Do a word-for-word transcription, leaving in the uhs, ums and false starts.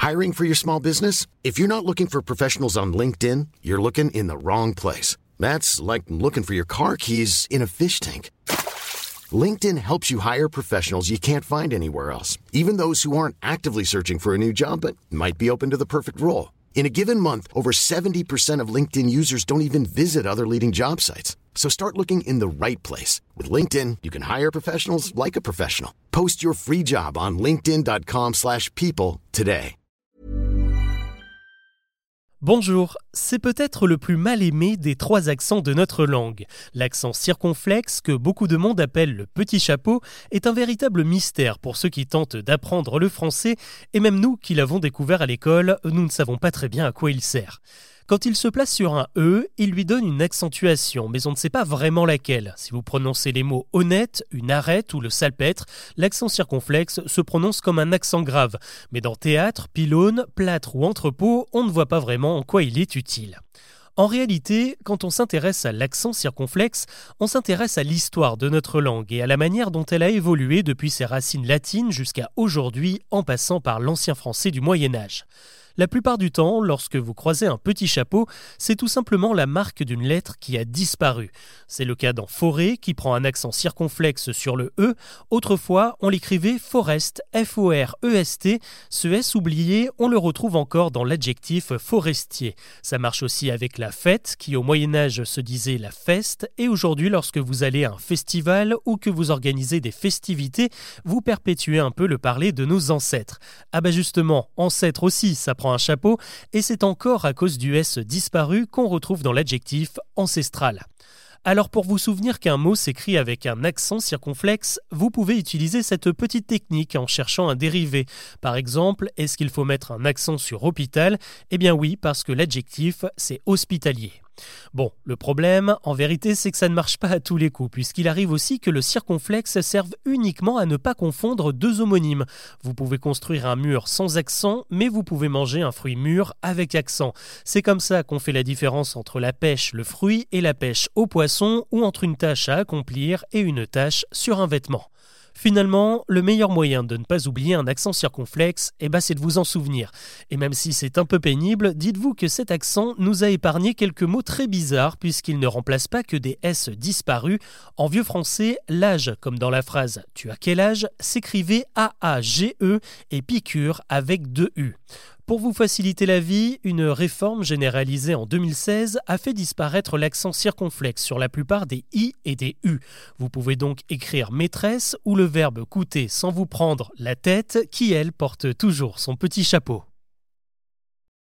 Hiring for your small business? If you're not looking for professionals on LinkedIn, you're looking in the wrong place. That's like looking for your car keys in a fish tank. LinkedIn helps you hire professionals you can't find anywhere else, even those who aren't actively searching for a new job but might be open to the perfect role. In a given month, over seventy percent of LinkedIn users don't even visit other leading job sites. So start looking in the right place. With LinkedIn, you can hire professionals like a professional. Post your free job on linkedin dot com slash people today. Bonjour, c'est peut-être le plus mal aimé des trois accents de notre langue. L'accent circonflexe, que beaucoup de monde appelle le petit chapeau, est un véritable mystère pour ceux qui tentent d'apprendre le français, et même nous qui l'avons découvert à l'école, nous ne savons pas très bien à quoi il sert. Quand il se place sur un E, il lui donne une accentuation, mais on ne sait pas vraiment laquelle. Si vous prononcez les mots honnête, une arrête ou le salpêtre, l'accent circonflexe se prononce comme un accent grave. Mais dans théâtre, pylône, plâtre ou entrepôt, on ne voit pas vraiment en quoi il est utile. En réalité, quand on s'intéresse à l'accent circonflexe, on s'intéresse à l'histoire de notre langue et à la manière dont elle a évolué depuis ses racines latines jusqu'à aujourd'hui, en passant par l'ancien français du Moyen-Âge. La plupart du temps, lorsque vous croisez un petit chapeau, c'est tout simplement la marque d'une lettre qui a disparu. C'est le cas dans forêt, qui prend un accent circonflexe sur le E. Autrefois, on l'écrivait forest, F O R E S T. Ce S oublié, on le retrouve encore dans l'adjectif forestier. Ça marche aussi avec la fête, qui au Moyen-Âge se disait la feste. Et aujourd'hui, lorsque vous allez à un festival ou que vous organisez des festivités, vous perpétuez un peu le parler de nos ancêtres. Ah bah justement, ancêtre aussi, ça prend un chapeau, et c'est encore à cause du S disparu qu'on retrouve dans l'adjectif ancestral. Alors pour vous souvenir qu'un mot s'écrit avec un accent circonflexe, vous pouvez utiliser cette petite technique en cherchant un dérivé. Par exemple, est-ce qu'il faut mettre un accent sur hôpital ? Eh bien oui, parce que l'adjectif, c'est hospitalier. Bon, le problème, en vérité, c'est que ça ne marche pas à tous les coups, puisqu'il arrive aussi que le circonflexe serve uniquement à ne pas confondre deux homonymes. Vous pouvez construire un mur sans accent, mais vous pouvez manger un fruit mûr avec accent. C'est comme ça qu'on fait la différence entre la pêche, le fruit, et la pêche au poisson, ou entre une tâche à accomplir et une tâche sur un vêtement. Finalement, le meilleur moyen de ne pas oublier un accent circonflexe, eh ben c'est de vous en souvenir. Et même si c'est un peu pénible, dites-vous que cet accent nous a épargné quelques mots très bizarres puisqu'il ne remplace pas que des S disparus. En vieux français, l'âge, comme dans la phrase « tu as quel âge ?» s'écrivait A A G E et piqûre avec deux U. Pour vous faciliter la vie, une réforme généralisée en deux mille seize a fait disparaître l'accent circonflexe sur la plupart des I et des U. Vous pouvez donc écrire maîtresse ou le verbe coûter sans vous prendre la tête, qui elle porte toujours son petit chapeau.